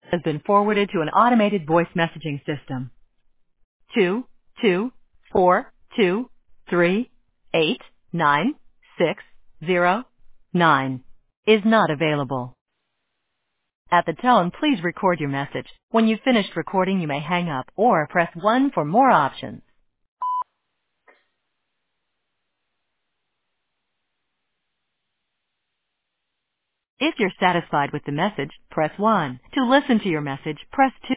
has been forwarded to an automated voice messaging system. 22423896609 is not available. At the tone, please record your message. When you've finished recording, you may hang up or press 1 for more options. If you're satisfied with the message, press 1. To listen to your message, press 2.